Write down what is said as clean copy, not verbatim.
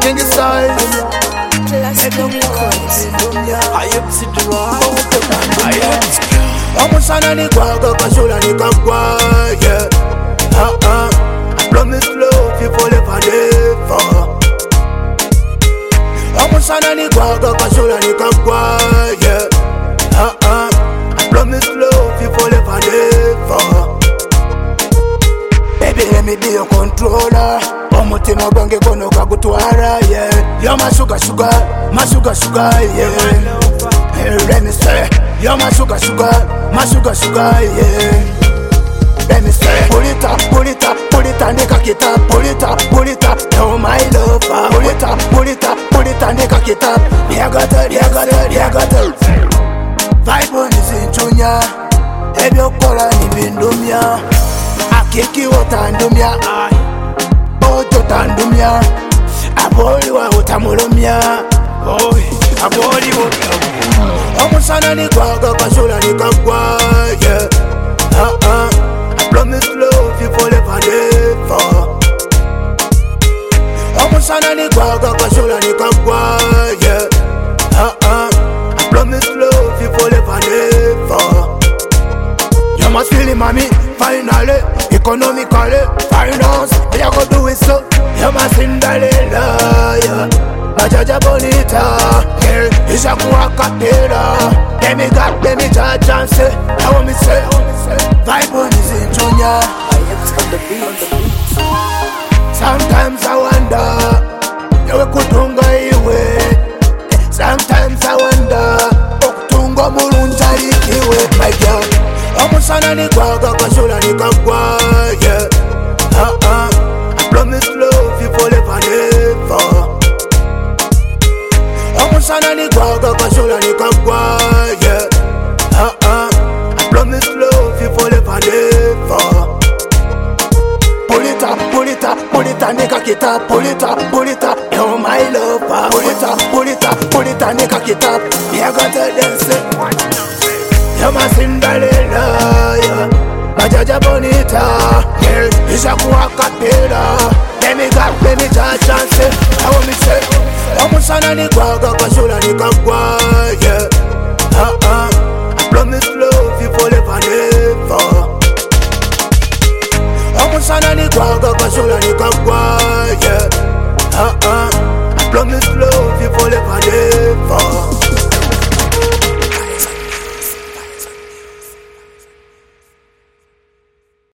Any size. Omusana ni kwaga kashola ni kakwa, yeah. I promise love you forever and ever. Omusana ni kwaga kashola ni kakwa, yeah. I promise love you forever and ever. Baby, let me be your controller. Omutima gwange kono kagutwara, yeah. You're my sugar, yeah. Hey, let me say, you're my sugar, yeah. Let me say, pull it up, nigga, get up, pull it up, you're my lover. Pull it up, nigga, get up. Yeah, got it. Vibe on is in junior. Ebyo kola ni bindumya. Akiki wotandumya. Oto tandumya. Aboli wa utamulumya. Aboli wa Omusana ni kwaga kashola ni kakwa, yeah. I promise love you forever and ever. Omusana ni kwaga kashola ni kakwa, yeah. I promise love you forever and ever. You must feel it, mommy, finally, economically, finance. Me I go do it so. You must Cinderella, yeah. Majaja bonita, girl, it's a kuakapela. Let me judge and say, I want me say, vibe on is in junior. Sometimes I wonder, you kutunga iwe. Sometimes I wonder, okutunga mulunjali kiwe. My girl, omusana ni kwaga kashola ni kakwa, yeah. I promise love you forever and ever. Omusana ni kwaga kashola ni kakwa, yeah. I promise love you forever and ever. Pull it up, nigga, get up. Pull it up, you're my lover. Pull it up, nigga, get up. Yeah, got to dance it. You're my Cinderella, yeah. Majaja bonita, girl, it's a kuakapela. Let me touch and say, I want me say, omusana ni kwaga kashola ni kakwa, yeah. I promise love you forever and ever. Omusana ni kwaga kashola ni kakwa, yeah. I promise love you forever and ever.